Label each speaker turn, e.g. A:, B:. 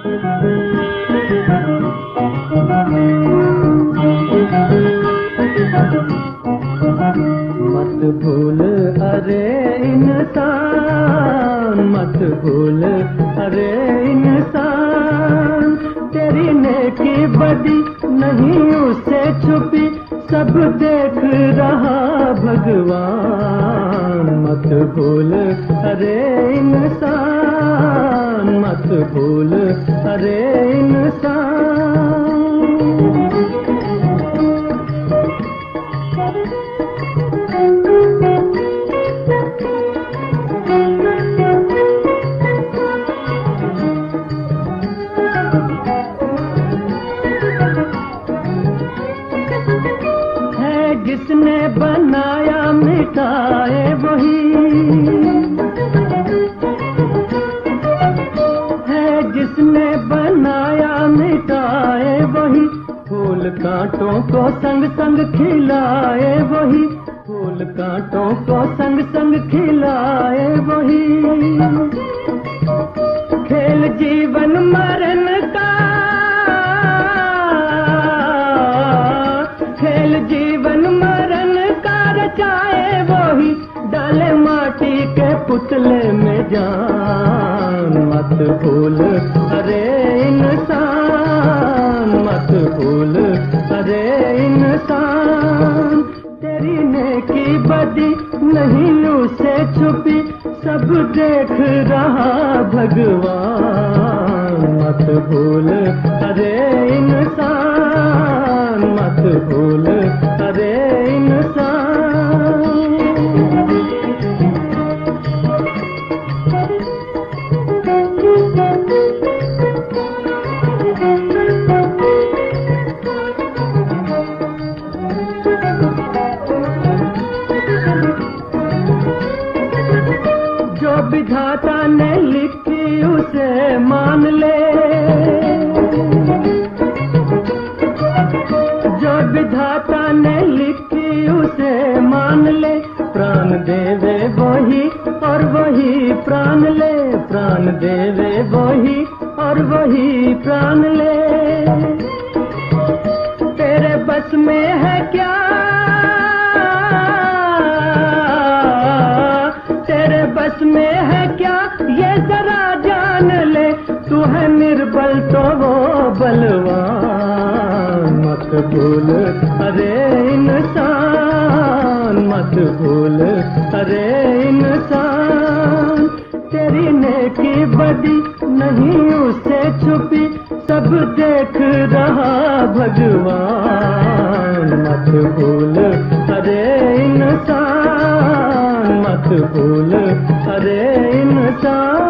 A: मत भूल अरे इंसान, मत भूल अरे इंसान, तेरी नेकी बदी नहीं उससे छुपी, सब देख रहा भगवान। मत भूल अरे इंसान, मत भूल अरे इंसान। जिसने बनाया मिटाए वही है, जिसने बनाया मिटाए वही, फूल कांटों को संग संग खिलाए वही, फूल कांटों को संग संग खिलाए वही। खेल जीवन मरण का, खेल जीवन मरण का रचाए वही, डाले माटी के पुतले में जान। मत भूल अरे इंसान, मत भूल अरे इंसान, तेरी नेकी बदी नहीं उसे छुपी, सब देख रहा भगवान। मत भूल अरे इंसान, मत भूल अरे इंसान। जो विधाता ने लिखी उसे मान ले, जो विधाता ने लिखी उसे मान ले, प्राण देवे वही और वही प्राण ले, प्राण देवे वही और वही प्राण ले। तेरे बस में है क्या, तेरे बस में है क्या ये जरा जान ले, तू है निर्बल तो वो बलवान। मत भूल अरे इंसान, मत भूल अरे इंसान, तेरी नेकी बदी नहीं उससे छुपी, सब देख रहा भगवान। मत भूल अरे इंसान, मत भूल अरे इंसान।